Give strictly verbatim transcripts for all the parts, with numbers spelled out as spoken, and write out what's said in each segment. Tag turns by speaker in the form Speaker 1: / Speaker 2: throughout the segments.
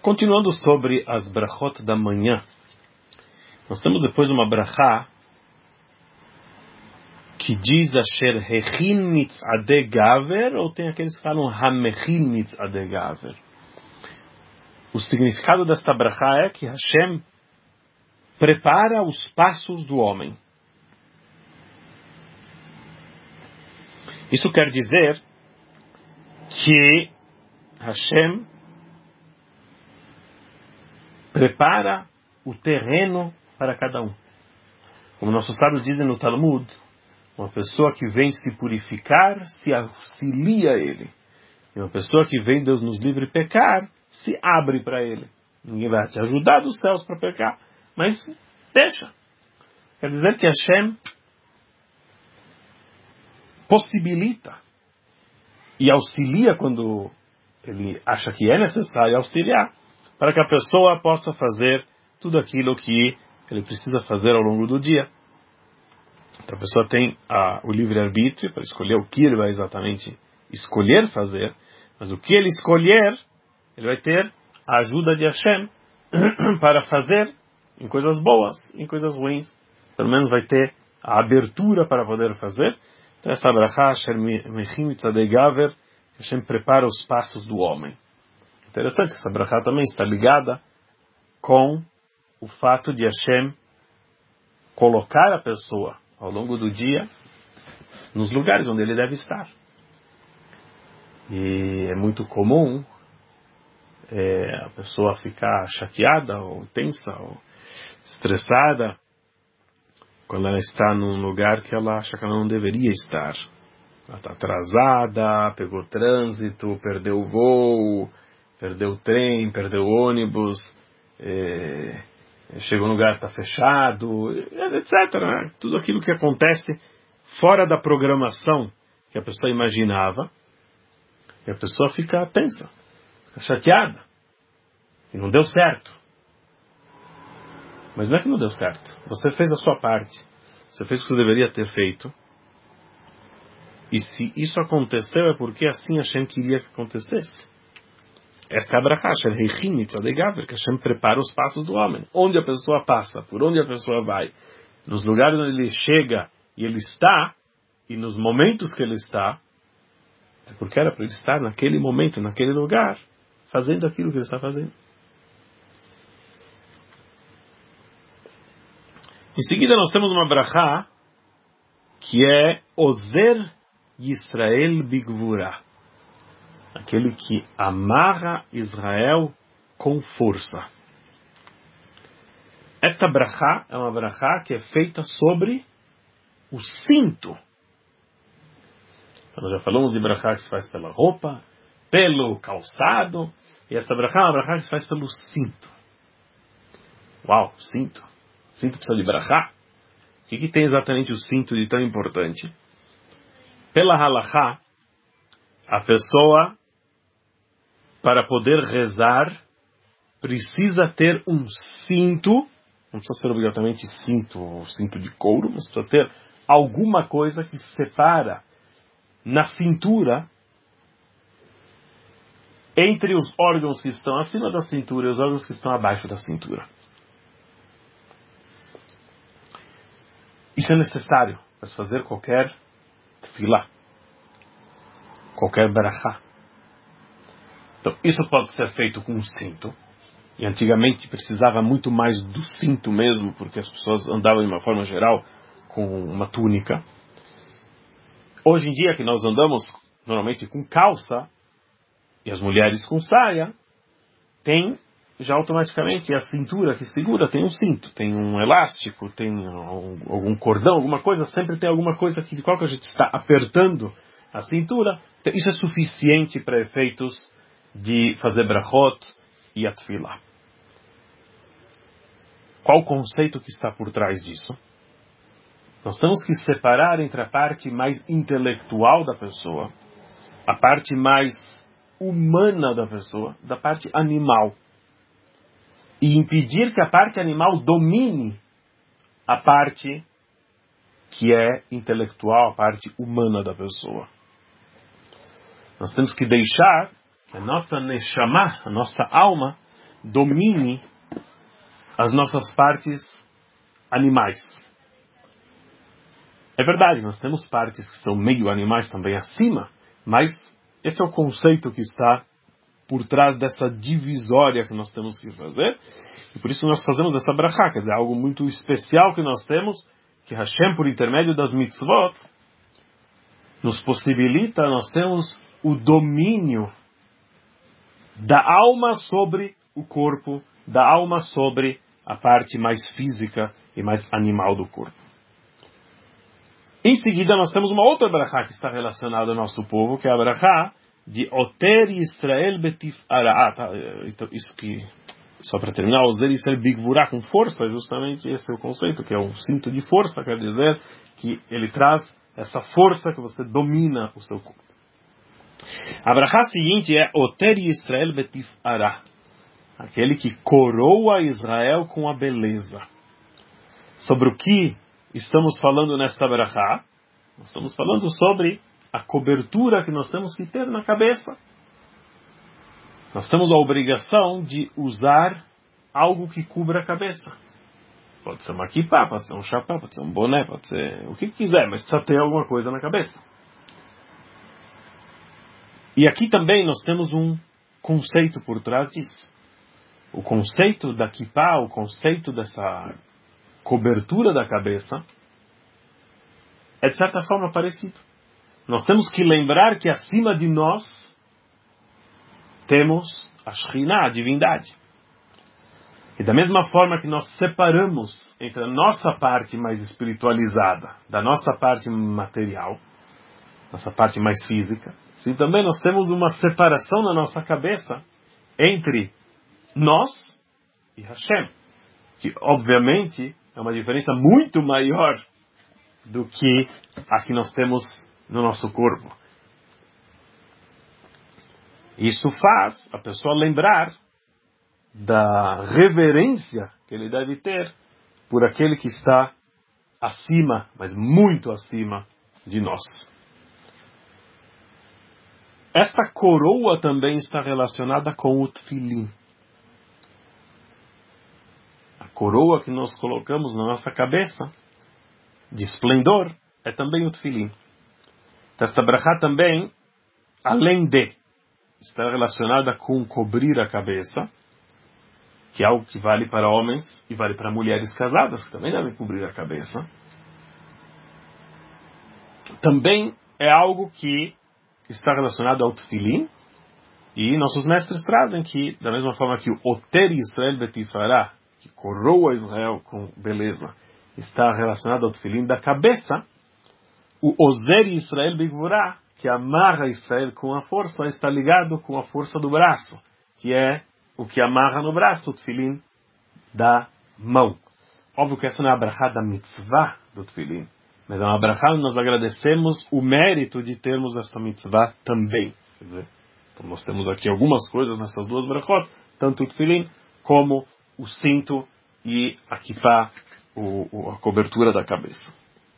Speaker 1: Continuando sobre as brachot da manhã, nós temos depois uma brachá que diz Asher Hechin Mitzadeh Gaver, ou tem aqueles que falam Hamechin Mitzadeh Gaver. O significado desta brachá é que Hashem prepara os passos do homem. Isso quer dizer que Hashem prepara o terreno para cada um. Como nossos sábios dizem no Talmud, uma pessoa que vem se purificar, se auxilia a ele. E uma pessoa que vem, Deus nos livre, pecar, se abre para ele. Ninguém vai te ajudar dos céus para pecar, mas deixa. Quer dizer que Hashem possibilita e auxilia quando ele acha que é necessário auxiliar, para que a pessoa possa fazer tudo aquilo que ele precisa fazer ao longo do dia. Então a pessoa tem a, o livre-arbítrio para escolher o que ele vai exatamente escolher fazer, mas o que ele escolher, ele vai ter a ajuda de Hashem para fazer em coisas boas, em coisas ruins. Pelo menos vai ter a abertura para poder fazer. Então essa brachá, Asher Mechim Mitzadeh Gaver, Hashem prepara os passos do homem. Interessante que essa brachá também está ligada com o fato de Hashem colocar a pessoa ao longo do dia nos lugares onde ele deve estar. E é muito comum é, a pessoa ficar chateada ou tensa ou estressada quando ela está num lugar que ela acha que ela não deveria estar. Ela está atrasada, pegou trânsito, perdeu o voo, perdeu o trem, perdeu o ônibus, é, chegou no lugar, está fechado, etcétera. Né? Tudo aquilo que acontece fora da programação que a pessoa imaginava, e a pessoa fica tensa, fica chateada, que não deu certo. Mas não é que não deu certo. Você fez a sua parte, você fez o que você deveria ter feito, e se isso aconteceu é porque assim Hashem queria que acontecesse. Esta é a brachá, que Hashem prepara os passos do homem. Onde a pessoa passa, por onde a pessoa vai, nos lugares onde ele chega e ele está, e nos momentos que ele está, é porque era para ele estar naquele momento, naquele lugar, fazendo aquilo que ele está fazendo. Em seguida nós temos uma brachá, que é Ozer Yisrael Bigvura. Aquele que amarra Israel com força. Esta brachá é uma brachá que é feita sobre o cinto. Nós já falamos de brachá que se faz pela roupa, pelo calçado, e esta brachá é uma brachá que se faz pelo cinto. Uau, cinto. Cinto precisa de brachá? O que, que tem exatamente o cinto de tão importante? Pela halachá, a pessoa, para poder rezar, precisa ter um cinto, não precisa ser obrigatoriamente cinto ou cinto de couro, mas precisa ter alguma coisa que separa na cintura entre os órgãos que estão acima da cintura e os órgãos que estão abaixo da cintura. Isso é necessário para fazer qualquer tefilá, qualquer brachá. Então, isso pode ser feito com um cinto. E antigamente precisava muito mais do cinto mesmo, porque as pessoas andavam de uma forma geral com uma túnica. Hoje em dia que nós andamos normalmente com calça, e as mulheres com saia, tem já automaticamente a cintura que segura, tem um cinto, tem um elástico, tem algum cordão, alguma coisa, sempre tem alguma coisa que de qualquer jeito está apertando a cintura. Então, isso é suficiente para efeitos de fazer brachot e atfilá. Qual o conceito que está por trás disso? Nós temos que separar entre a parte mais intelectual da pessoa, a parte mais humana da pessoa, da parte animal. E impedir que a parte animal domine a parte que é intelectual, a parte humana da pessoa. Nós temos que deixar que a nossa neshama, a nossa alma, domine as nossas partes animais. É verdade, nós temos partes que são meio animais também acima, mas esse é o conceito que está por trás dessa divisória que nós temos que fazer. E por isso nós fazemos essa brachá, quer dizer, algo muito especial que nós temos, que Hashem, por intermédio das mitzvot, nos possibilita, nós temos o domínio da alma sobre o corpo, da alma sobre a parte mais física e mais animal do corpo. Em seguida, nós temos uma outra brachá que está relacionada ao nosso povo, que é a brachá de Oter Yisrael Betif Araat. Isso que, só para terminar, Ozer Yisrael Bigvurá, com força, justamente esse é o conceito, que é um cinto de força, quer dizer que ele traz essa força que você domina o seu corpo. A brachá seguinte é Oter Yisrael Betif Ara, aquele que coroa Israel com a beleza. Sobre o que estamos falando nesta brachá? Nós estamos falando sobre a cobertura que nós temos que ter na cabeça. Nós temos a obrigação de usar algo que cubra a cabeça. Pode ser uma kippah, pode ser um chapéu, pode ser um boné, pode ser o que quiser, mas precisa ter alguma coisa na cabeça. E aqui também nós temos um conceito por trás disso. O conceito da kippah, o conceito dessa cobertura da cabeça, é de certa forma parecido. Nós temos que lembrar que acima de nós temos a Shekhinah, a divindade. E da mesma forma que nós separamos entre a nossa parte mais espiritualizada da nossa parte material, nossa parte mais física, assim também nós temos uma separação na nossa cabeça entre nós e Hashem, que obviamente é uma diferença muito maior do que a que nós temos no nosso corpo. Isso faz a pessoa lembrar da reverência que ele deve ter por aquele que está acima, mas muito acima de nós. Esta coroa também está relacionada com o tefilim. A coroa que nós colocamos na nossa cabeça, de esplendor, é também o tefilim. Esta brachá também, além de estar relacionada com cobrir a cabeça, que é algo que vale para homens e vale para mulheres casadas, que também devem cobrir a cabeça, também é algo que está relacionado ao tefilim, e nossos mestres trazem que, da mesma forma que o Oter Yisrael Betifará, que coroa Israel com beleza, está relacionado ao tefilim da cabeça, o Ozer Yisrael Bigvurá, que amarra Israel com a força, está ligado com a força do braço, que é o que amarra no braço, o tefilim da mão. Óbvio que essa não é a brachá da mitzvah do tefilim, mas é uma brachá onde nós agradecemos o mérito de termos essa mitzvah também. Quer dizer, então nós temos aqui algumas coisas nessas duas brachot, tanto o tefilim como o cinto e a kippah, o, o, a cobertura da cabeça.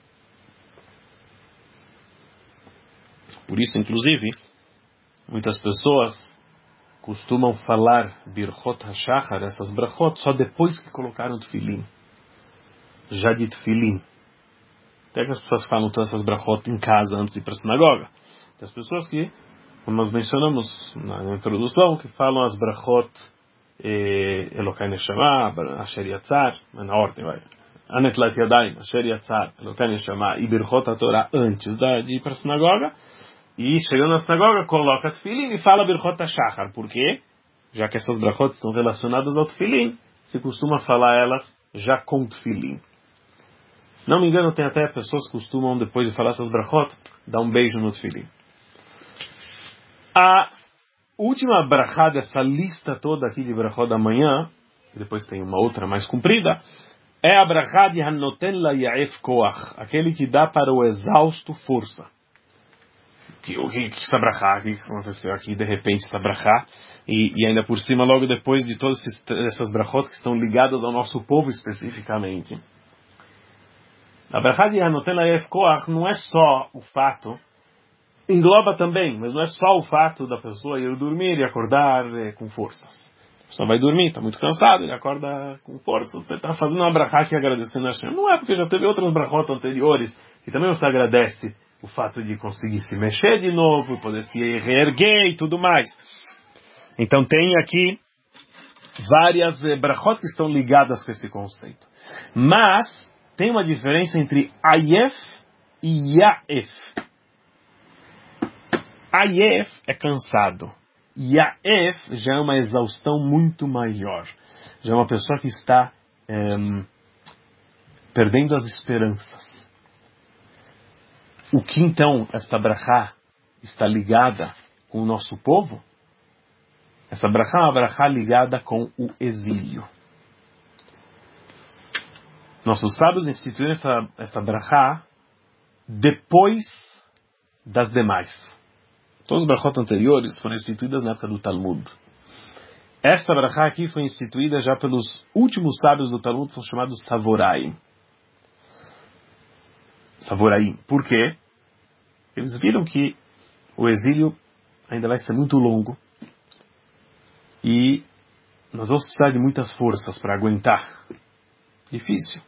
Speaker 1: Por isso, inclusive, muitas pessoas costumam falar Birchot HaShachar, essas brachot, só depois que colocaram o tefilim. Já de tefilim. Até que as pessoas falam todas essas brachot em casa antes de ir para a sinagoga. Tem as pessoas que, como nós mencionamos na introdução, que falam as brachot Elokai Neshama, Asher Yatzar, na ordem, vai. Anet Lat Yadayim, Asher Yatzar, Elokai Neshama e Birchot HaTorah antes de ir para a sinagoga. E chegando na sinagoga, coloca tefilim e fala Birchot HaShachar. Por quê? Já que essas brachot estão relacionadas ao tefilim, se costuma falar elas já com tefilim. Se não me engano, tem até pessoas que costumam, depois de falar essas brachot, dar um beijo no tefilim. A última brachá dessa lista toda aqui de brachot da manhã, e depois tem uma outra mais comprida, é a brachá de Hanoten La Ya'ef Koach, aquele que dá para o exausto força. O que, que está brachá? O que aconteceu aqui? De repente está brachá. E, e ainda por cima, logo depois de todas essas brachot que estão ligadas ao nosso povo especificamente. A brachá de Hanoten La'ef Koach não é só o fato, engloba também, mas não é só o fato da pessoa ir dormir e acordar eh, com forças. A pessoa vai dormir, está muito cansado, ele acorda com força, você está fazendo uma brachá aqui agradecendo a Hashem. Não é porque já teve outras brachot anteriores, e também você agradece o fato de conseguir se mexer de novo, poder se reerguer e tudo mais. Então tem aqui várias brachot que estão ligadas com esse conceito. Mas tem uma diferença entre ayef e yaef. Ayef é cansado. Yaef já é uma exaustão muito maior. Já é uma pessoa que está é, perdendo as esperanças. O que então esta brachá está ligada com o nosso povo? Essa brachá é uma brachá ligada com o exílio. Nossos sábios instituíram essa, essa brachá depois das demais. Todas as brachot anteriores foram instituídas na época do Talmud. Esta brachá aqui foi instituída já pelos últimos sábios do Talmud, são chamados Savoraim. Savoraim. Por quê? Eles viram que o exílio ainda vai ser muito longo e nós vamos precisar de muitas forças para aguentar. Difícil.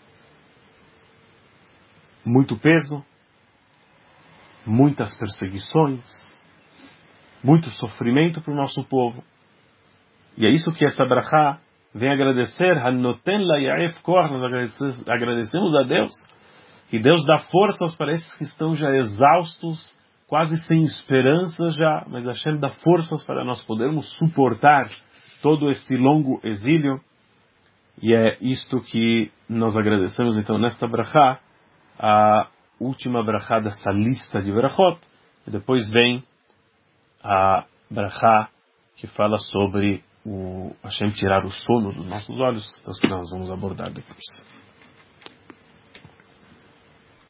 Speaker 1: Muito peso, muitas perseguições, muito sofrimento para o nosso povo. E é isso que essa brachá vem agradecer. Hanoten la yaef koach. Nós agradecemos a Deus, que Deus dá forças para esses que estão já exaustos, quase sem esperança já, mas Hashem dá forças para nós podermos suportar todo este longo exílio. E é isto que nós agradecemos então nesta brachá, a última brachá dessa lista de brachot, e depois vem a brachá que fala sobre o Hashem tirar o sono dos nossos olhos, que nós vamos abordar depois.